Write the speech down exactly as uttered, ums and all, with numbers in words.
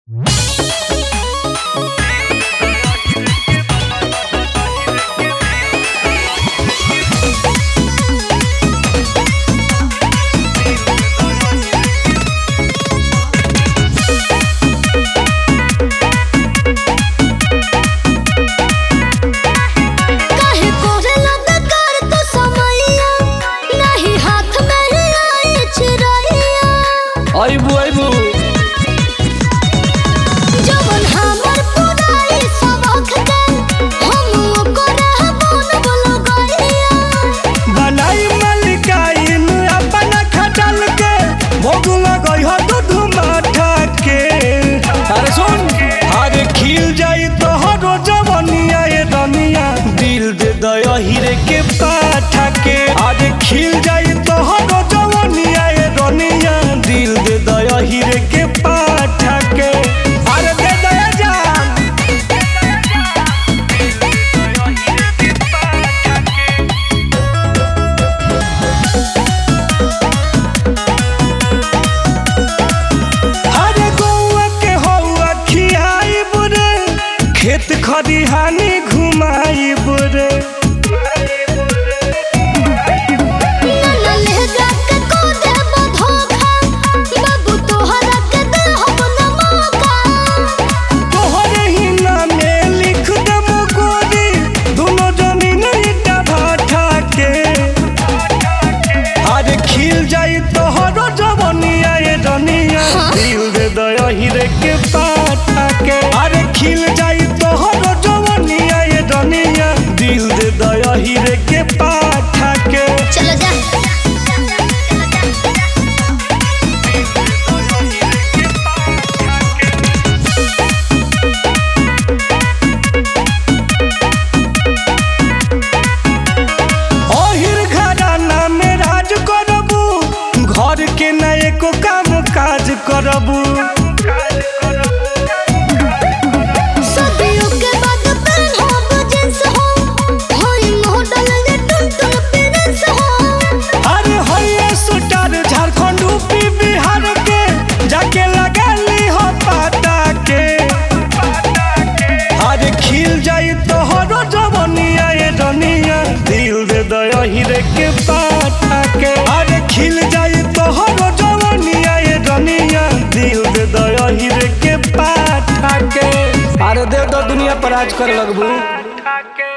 आइबू आइबू जवन हमर पुराई सबक के हम ओकरा बन बोलो गइया बनाई मलिकाइन अपन खटल के भोग लगई हो दूध माठा के। अरे सुन, अरे खिल जाई तोहरो जवनिया ये दुनिया दिल दे दया हीरे के पाठा के। अरे खिल जाई तोहरो जवनिया ये दुनिया दिल दे दया हीरे के पाठा के। अरे दे दया जान अरे गौआ के हौआ खियाई बुरे खेत खरिहानी घुमाई बुरे। न लहगा के को देब धोखा बाबू तोहरा के दे हम न मौका तोहरे ही नामे लिख दम गोरी दोनों जमीन ईटा भाटा के। अरे खिल जाई तोहरो जवनिया ये दुनिया दिल दे दया हीरे के पाठा के। अरे खिल जाई तोहरो जवनिया ये दुनिया दिल दे दया हीरे के पाठा के। चलो जा ओहिर घराना में राज करबू घर के न एको काम काज करबू। सदियों के बाद पहनब जींस हो होई मॉडल ने टुन प्रिंस हो अरे होइए सुटार झारखंड यूपी बिहार के जाके लगा ली हो पाता के। अरे खिल जाई तोहरो जवनिया ये दुनिया दिल दे दया हीरे के पाठा के। अरे खिल जाई तोहरो जवनिया ये दुनिया दिल दे दया हीरे के पाठा के। अरे दे दो दुनिया पर राज कर लगबू।